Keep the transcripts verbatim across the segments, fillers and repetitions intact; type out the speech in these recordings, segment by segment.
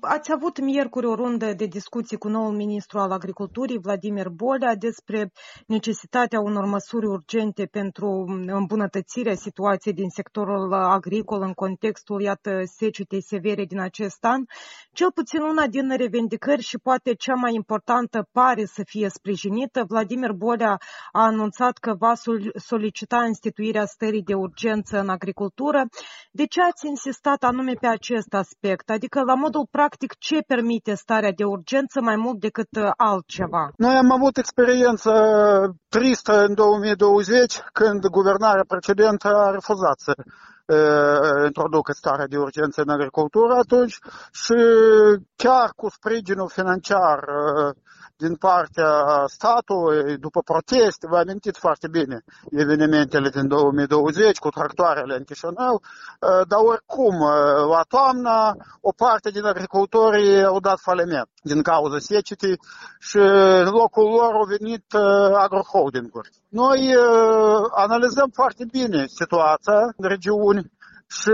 ați avut miercuri o rundă de discuții cu noul ministru al Agriculturii, Vladimir Bolea, despre necesitatea unor măsuri urgente pentru îmbunătățirea situației din sectorul agricol în contextul, iată, secetei severe din acest an. Cel puțin una din revendicări și poate cea mai importantă pare să fie sprijinită. Vladimir Bolea a anunțat că va solicita instituirea stării de urgență în agricultură. De ce ați insistat anume pe acest aspect? Adică, la modul practic, ce permite starea de urgență mai mult decât altceva? Noi am avut experiență tristă în două mii douăzeci, când guvernarea precedentă a refuzat să uh, introducă starea de urgență în agricultură atunci și chiar cu sprijinul financiar uh, din partea statului, după proteste, vă amintiți foarte bine evenimentele din două mii douăzeci cu tractoarele în Chișinău, dar oricum, la toamnă, o parte din agricultorii au dat faliment din cauza secetei și în locul lor au venit agroholdinguri. Noi analizăm foarte bine situația în regiuni și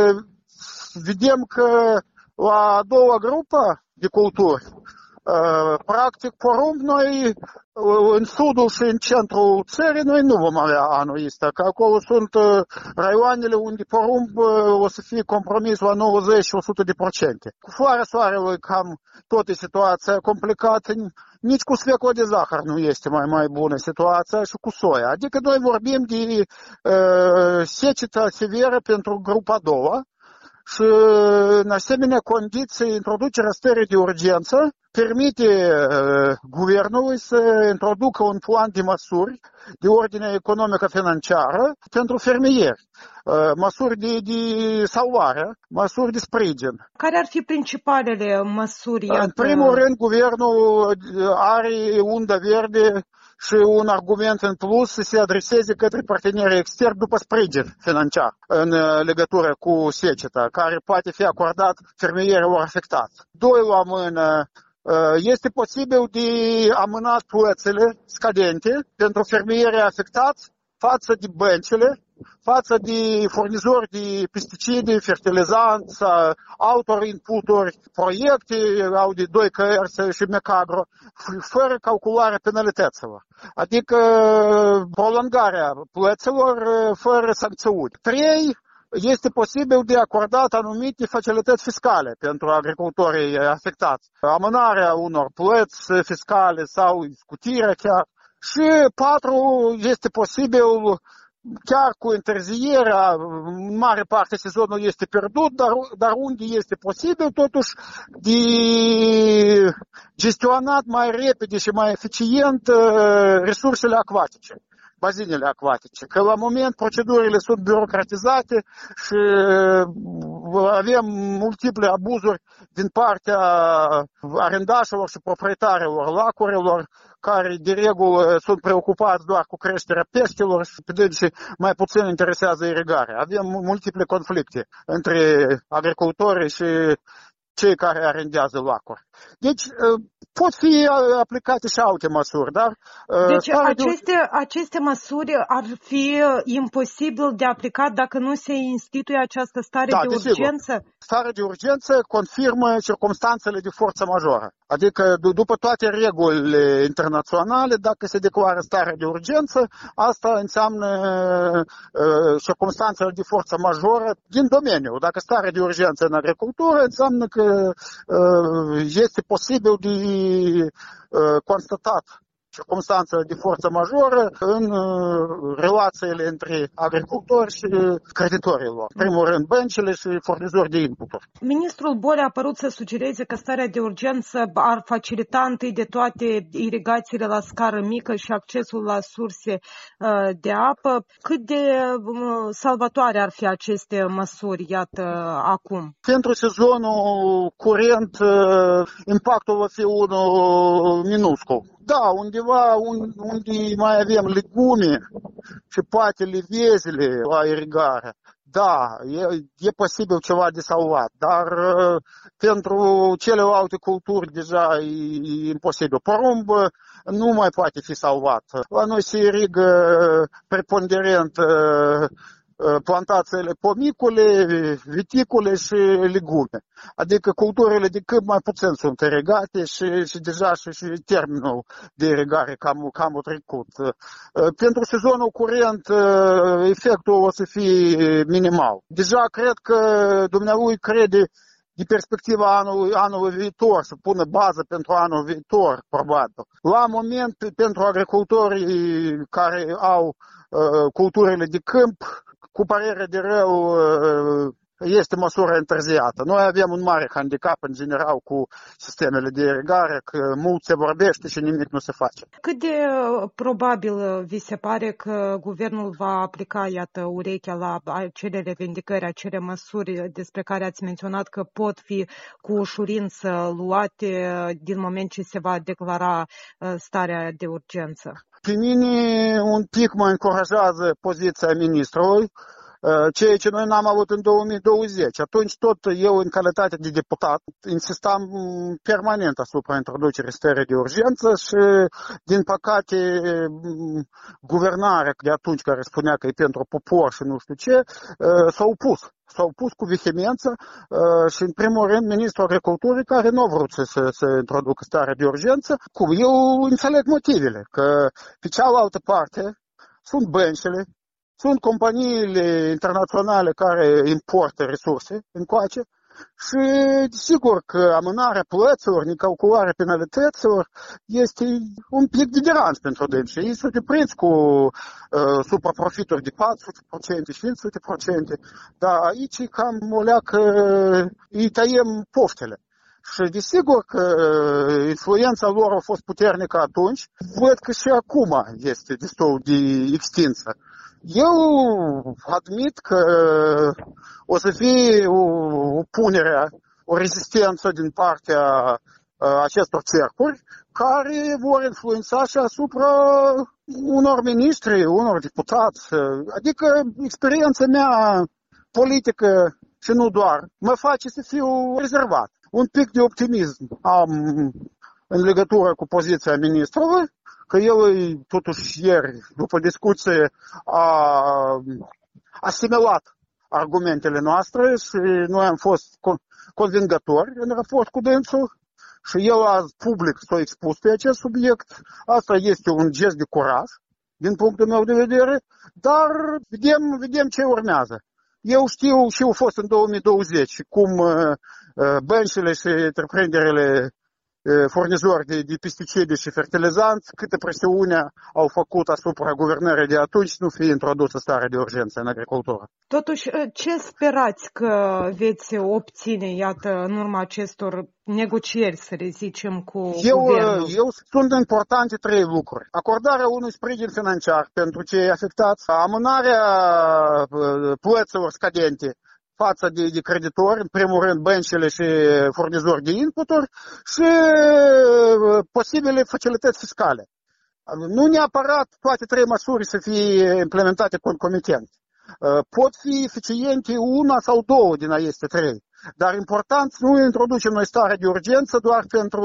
vedem că la a doua grupă de culturi, practic, porumb, noi în sudul și în centrul țării, noi nu vom avea anul ăsta, că acolo sunt raioanele unde porumb o să fie compromis la nouăzeci la o sută la sută. Cu floarea soarelui cam tot e situația complicată, nici cu sfecla de zahăr nu este mai mai bună situația și cu soia. Adică noi vorbim de uh, secetă severă pentru grupa a doua. Și în asemenea condiții, introducerea stării de urgență permite uh, guvernului să introducă un plan de măsuri de ordine economică-financiară pentru fermieri, uh, măsuri de, de salvare, măsuri de sprijin. Care ar fi principalele măsuri? În iată... primul rând, guvernul are undă verde și un argument în plus să se adreseze către partenerii externi după sprijin financiar în legătură cu seceta, care poate fi acordat fermierilor afectați. Doi la mână, este posibil de amânat plățile scadente pentru fermierii afectați față de băncile, față de furnizori de pesticide, fertilizanți, altor inputuri, proiecte au de doi K R și Mecagro, fără calcularea penalităților. Adică prolongarea plăților fără sancțiuni. Trei, este posibil de acordat anumite facilități fiscale pentru agricultorii afectați. Amânarea unor plăți fiscale sau scutirea chiar. Și patru, este posibil chiar cu întârzierea, în mare parte sezonul este pierdut, dar, dar unde este posibil, totuși, de gestionat mai repede și mai eficient resursele acvatice, bazinele acvatice. Că la moment procedurile sunt birocratizate și avem multiple abuzuri din partea arendașilor și proprietarilor lacurilor, care de regulă sunt preocupați doar cu creșterea peștilor și pe dânsi mai puțin interesează irigarea. Avem multiple conflicte între agricultori și cei care arendează lacuri. Deci pot fi aplicate și alte măsuri, dar... Deci aceste, de... aceste măsuri ar fi imposibil de aplicat dacă nu se instituie această stare da, de urgență? Sigur. Starea de urgență confirmă circumstanțele de forță majoră. Adică d- după toate regulile internaționale, dacă se declară starea de urgență, asta înseamnă uh, circumstanțele de forță majoră din domeniu. Dacă starea de urgență în agricultură, înseamnă că uh, este posibil de uh, constatat circumstanțele de forță majoră în uh, relațiile între agricultori și creditorii lor. În primul rând, băncile și furnizori de inputuri. Ministrul Bolea a părut să sugereze că starea de urgență ar facilita întâi de toate irigațiile la scară mică și accesul la surse uh, de apă. Cât de uh, salvatoare ar fi aceste măsuri, iată, acum? Pentru sezonul curent, uh, impactul va fi unul minuscul. Da, undeva unde mai avem legume și poate livezile la irigare, da, e, e posibil ceva de salvat, dar uh, pentru celelalte culturi deja e, e imposibil. Porumb nu mai poate fi salvat. La noi se irigă preponderent uh, plantațiile pomicule, viticule și legume. Adică culturile de câmp mai puțin sunt irigate și, și deja și, și termenul de irigare cam, cam a trecut. Pentru sezonul curent efectul o să fie minimal. Deja cred că dumnealui crede de perspectiva anului, anului viitor, să pună bază pentru anul viitor, probabil. La moment, pentru agricultorii care au uh, culturile de câmp, cu părere de rău, uh, este măsură întârziată. Noi avem un mare handicap în general cu sistemele de irigare, că mult se vorbește și nimic nu se face. Cât de probabil vi se pare că guvernul va aplica, iată, urechea la acele revendicări, acele măsuri despre care ați menționat că pot fi cu ușurință luate din moment ce se va declara starea de urgență? Pe mine un pic mă încurajează poziția ministrului, ceea ce noi n-am avut în două mii douăzeci. Atunci tot eu, în calitate de deputat, insistam permanent asupra introducerii stării de urgență și, din păcate, guvernarea de atunci, care spunea că e pentru popor și nu știu ce, s-a opus. S-a opus cu vehemență și, în primul rând, ministrul agriculturii, care nu a vrut să, să, să introducă starea de urgență. Cum? Eu înțeleg motivele, că pe cealaltă parte sunt băncile, sunt companiile internaționale care importă resurse încoace și sigur că amânarea plăților, necalcularea penalităților este un pic de deranj pentru dânsi. Ei sunt preț cu uh, supraprofituri de patru sute la sută, cinci sute la sută, dar aici cam o leacă îi tăiem poftele. Și desigur că influența lor a fost puternică atunci, văd că și acum este destul de extinsă. Eu admit că o să fie o opunere, o rezistență din partea acestor cercuri care vor influența și asupra unor ministri, unor deputați. Adică experiența mea politică și nu doar mă face să fiu rezervat. Un pic de optimism am în legătură cu poziția ministrului, că el, totuși, ieri, după discuție, a asimilat argumentele noastre și noi am fost convingători în raport cu dânsul și el a public s-a expus pe acest subiect. Asta este un gest de curaj, din punctul meu de vedere, dar vedem, vedem ce urmează. Eu știu și eu fost în două mii douăzeci cum băncile și întreprinderile furnizori de, de pesticide și fertilizanți, câtă presiune au făcut asupra guvernării de atunci, nu fie introdusă starea de urgență în agricultură. Totuși, ce sperați că veți obține, iată, în urma acestor negocieri, să le zicem, cu eu, guvernul? Eu sunt importante trei lucruri. Acordarea unui sprijin financiar pentru cei afectați, amânarea plăților scadente față de, de creditori, în primul rând băncile și furnizori de inputuri și posibile facilități fiscale. Nu neapărat toate trei măsuri să fie implementate concomitent. Pot fi eficiente una sau două din aceste trei. Dar important nu introducem noi starea de urgență doar pentru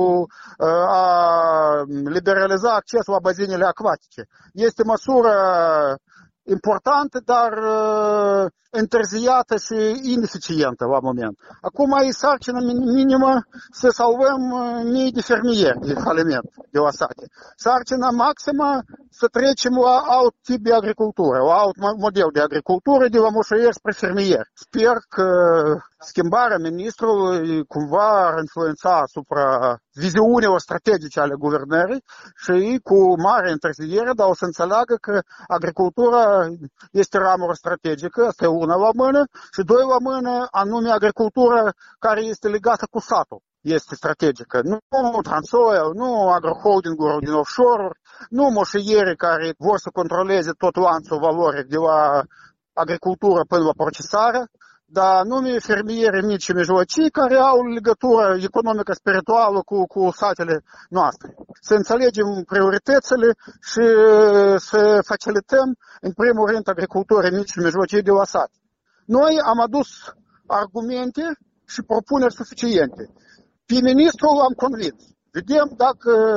a liberaliza accesul la bazinele acvatice. Este măsură importantă, dar uh, întârziată și ineficientă la moment. Acum e sarcină minimă să salvăm mii de fermieri de faliment, de la sate. Sarcina maximă să trecem la alt tip de agricultură, la alt model de agricultură, de la moșaieri spre fermieri. Sper că schimbarea ministrului cumva ar influența asupra viziunilor strategice ale guvernării și cu mare întârziere, dar o să înțeleagă că agricultura este ramură strategică, asta e una la mână, și doi la mână, anume agricultura care este legată cu satul. Este strategică. Nu Transoil, nu agroholdinguri din offshore-uri, nu moșaierii care vor să controleze tot lanțul valoric de la agricultură până la procesare, dar nume fermieri mici și mijlocii care au legătură economică spirituală cu, cu satele noastre. Să înțelegem prioritățile și să facilităm, în primul rând, agricultorii mici și mijlocii de la sat. Noi am adus argumente și propuneri suficiente. Pe ministrul l-am convins. Vedem dacă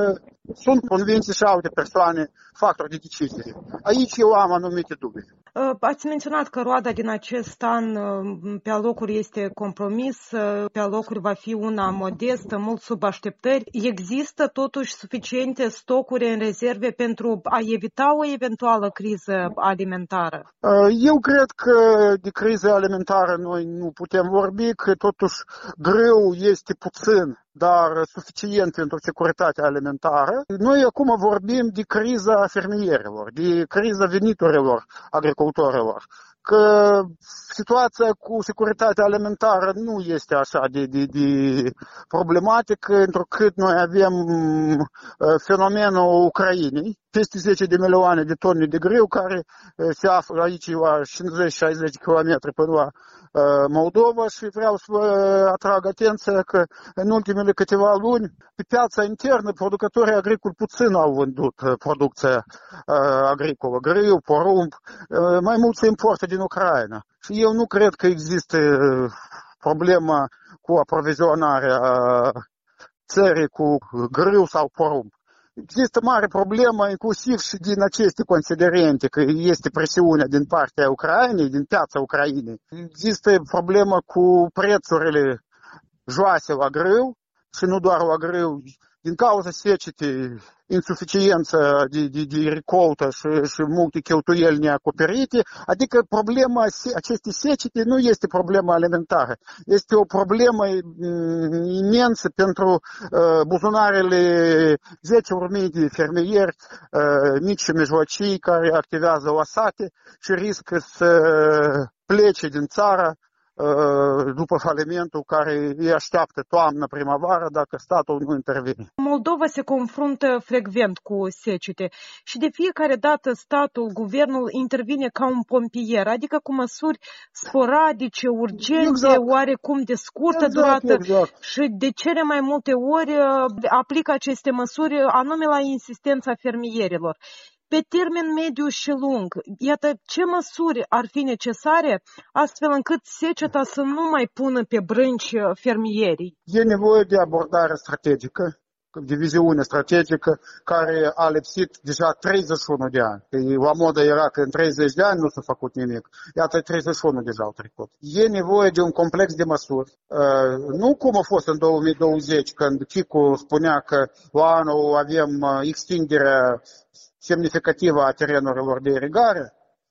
sunt convinse și alte persoane, factori de decizie. Aici eu am anumite dubii. Ați menționat că roada din acest an pe alocuri este compromis, pe alocuri va fi una modestă, mult sub așteptări. Există totuși suficiente stocuri în rezerve pentru a evita o eventuală criză alimentară? Eu cred că de criză alimentară noi nu putem vorbi, că totuși greu este puțin, dar suficient pentru securitatea alimentară. Noi acum vorbim de criza fermierilor, de criza veniturilor agricultorilor, că situația cu securitatea alimentară nu este așa de, de, de problematică, întrucât noi avem fenomenul Ucrainei, peste zece de milioane de tone de grâu care se află aici la cincizeci șaizeci de kilometri până la Moldova și vreau să vă atrag atenția că în ultimele câteva luni pe piața internă producătorii agricoli puțin au vândut producția agricolă, grâu, porumb, mai mult se importă din Ucraina. Și eu nu cred că există problema cu aprovizionarea țării cu grâu sau porumb. Există mare problemă inclusiv și din aceste considerente, că este presiunea din partea Ucrainei, din piața Ucrainei. Există problemă cu prețurile joase la grâu și nu doar la grâu, din cauza secetei, insuficiență de, de, de recoltă și, și multe cheltuieli neacoperite, adică problema acestei secete nu este problema alimentară, este o problemă imensă pentru uh, buzunarele zece mii de fermieri uh, mici și mijlocii care activează la sate și riscă să plece din țară după falimentul care îi așteaptă toamnă-primăvară dacă statul nu intervine. Moldova se confruntă frecvent cu secete și de fiecare dată statul, guvernul intervine ca un pompier, adică cu măsuri sporadice, urgente, exact. Oarecum de scurtă exact, durată exact. Și de cele mai multe ori aplică aceste măsuri anume la insistența fermierilor. Pe termen mediu și lung, iată ce măsuri ar fi necesare astfel încât seceta să nu mai pună pe brânci fermierii? E nevoie de abordare strategică, de viziune strategică care a lipsit deja treizeci și unu de ani. La modă era că în treizeci de ani nu s-a făcut nimic. Iată treizeci și unu deja au trecut. E nevoie de un complex de măsuri. Nu cum a fost în două mii douăzeci, când Chicu spunea că la anul avem extinderea semnificativă a terenurilor de irigare,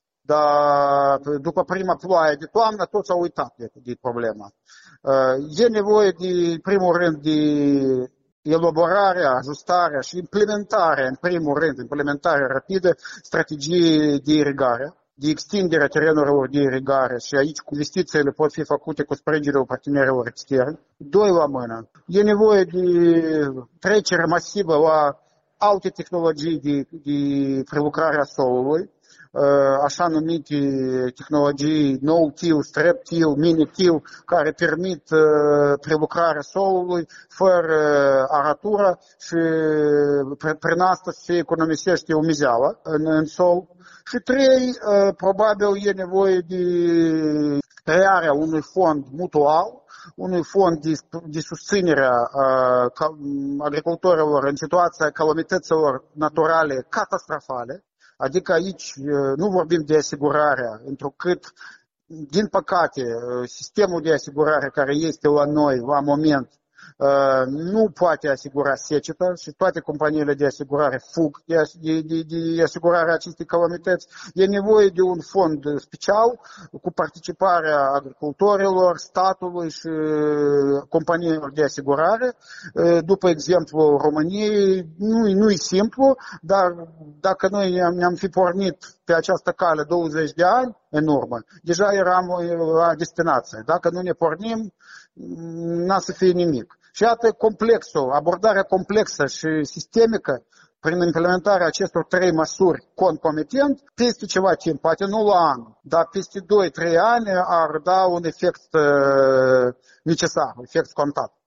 dar după prima ploaie de toamnă toți au uitat de, de problema. E nevoie de, primul rând, de elaborarea, ajustarea și implementarea, în primul rând, implementarea rapidă strategiei de irigare, de extinderea terenurilor de irigare și aici investițiile pot fi făcute cu sprijinul partenerilor externi. Doi la mână. E nevoie de trecere masivă la alte tehnologii de, de prelucrare a solului, așa numite tehnologii no-till, strap-till, mini-till, care permit prelucrarea solului fără aratură și prin asta se economisește umezeala în, în sol. Și trei, probabil e nevoie de crearea unui fond mutual, unui fond de, de susținere a agricultorilor în situația calamităților naturale catastrofale, adică aici nu vorbim de asigurarea, întrucât, din păcate, sistemul de asigurare care este la noi la moment nu poate asigura seceta și toate companiile de asigurare fug de, de, de asigurarea acestei calamități. E nevoie de un fond special cu participarea agricultorilor, statului și companiilor de asigurare. După exemplu României, nu, nu e simplu, dar dacă noi ne-am fi pornit pe această cale douăzeci de ani în urmă, deja eram la destinație. Dacă nu ne pornim, n-a să fie nimic. Și iată complexul, abordarea complexă și sistemică prin implementarea acestor trei măsuri concomitent, peste ceva timp, poate nu la an, dar peste doi trei ani ar da un efect necesar, efect scontat.